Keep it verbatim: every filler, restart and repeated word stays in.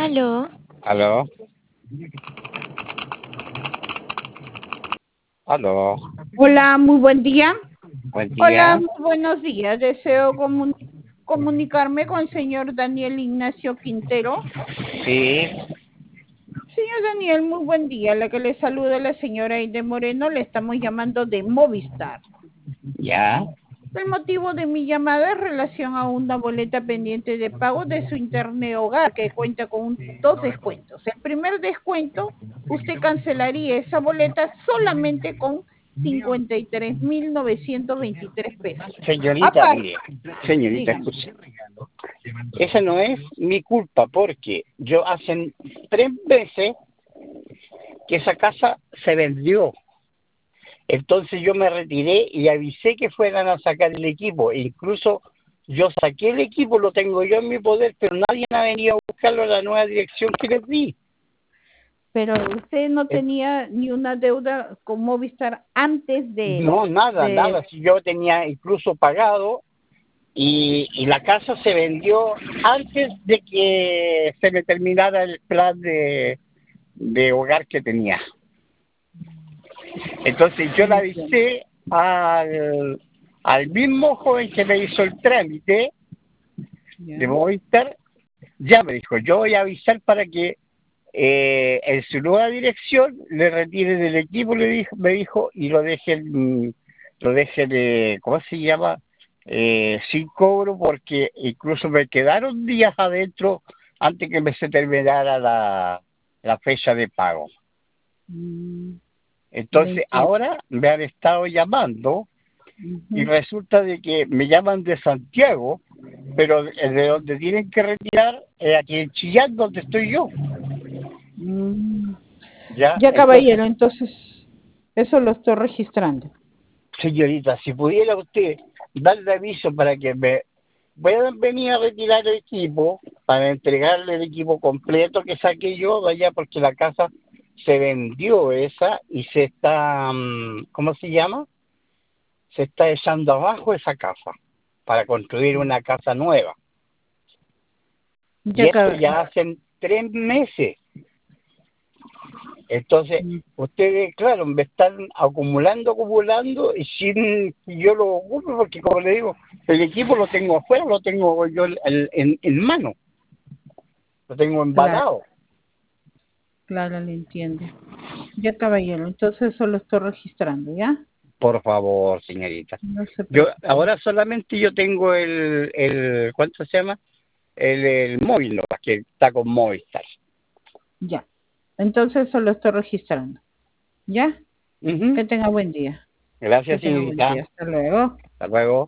Aló. Aló. Aló. Hola, muy buen día. Buen Hola, día. muy buenos días. Deseo comun- comunicarme con el señor Daniel Ignacio Quintero. Sí. Señor Daniel, muy buen día. La que le saluda la señora Aide Moreno, le estamos llamando de Movistar. Ya. El motivo de mi llamada es relación a una boleta pendiente de pago de su internet hogar que cuenta con un- dos descuentos. El primer descuento, usted cancelaría esa boleta solamente con cincuenta y tres mil novecientos veintitrés pesos. Señorita, Aparte, mire. Señorita, dígame. escuche. Esa no es mi culpa porque yo hace tres meses que esa casa se vendió. Entonces yo me retiré y avisé que fueran a sacar el equipo. E incluso yo saqué el equipo, lo tengo yo en mi poder, pero nadie ha venido a buscarlo a la nueva dirección que les di. Pero usted no Eh, tenía ni una deuda con Movistar antes de... No, nada, de... nada. Si yo tenía incluso pagado y, y la casa se vendió antes de que se me terminara el plan de, de hogar que tenía. Entonces yo le avisé al, al mismo joven que me hizo el trámite de Ya. Movistar, ya me dijo, yo voy a avisar para que eh, en su nueva dirección le retire del equipo, le dijo, me dijo, y lo dejen, lo dejen, eh, ¿cómo se llama? Eh, sin cobro, porque incluso me quedaron días adentro antes que me se terminara la, la fecha de pago. Mm, le Entonces entiendo. ahora me han estado llamando y Ujú. resulta de que me llaman de Santiago, pero de donde tienen que retirar es aquí en Chillán, donde estoy yo. Mm. Ya, Ya, entonces, caballero, entonces eso lo estoy registrando. señorita, si pudiera usted darle aviso para que me puedan venir a retirar el equipo, para entregarle el equipo completo que saqué yo de allá, porque la casa se vendió esa y se está, mm, ¿cómo se llama? Se está echando abajo esa casa para construir una casa nueva. Y Ya, eso cab- ya hacen tres meses. Entonces, mm, ustedes, claro, me están acumulando, acumulando, y sin que yo lo ocupe, porque como le digo, el equipo lo tengo afuera, lo tengo yo en, en, en mano, lo tengo claro, embalado. claro, le entiendo. Ya, caballero, entonces eso lo estoy registrando, ¿ya? Por favor, señorita. No se Yo preocupe. ahora solamente yo tengo el, el ¿cuánto se llama? El, el móvil, ¿no? Que está con Movistar. Ya. Entonces eso lo estoy registrando. ¿Ya? Ujú. Que tenga buen día. Que Gracias, tenga buen señorita. día. Hasta luego. Hasta luego.